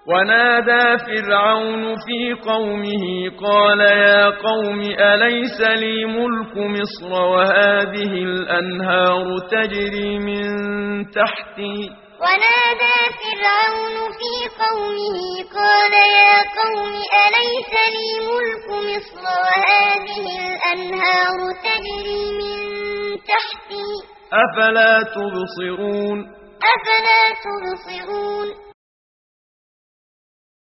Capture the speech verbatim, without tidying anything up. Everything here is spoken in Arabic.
ونادى فرعون في قومه قال يا قوم أليس لي ملك مصر وهذه الأنهار تجري من تحتي ونادى فرعون في قومه قال يا قوم أليس لي ملك مصر وهذه الأنهار تجري من تحتي أفلا تبصرون أفلا تبصرون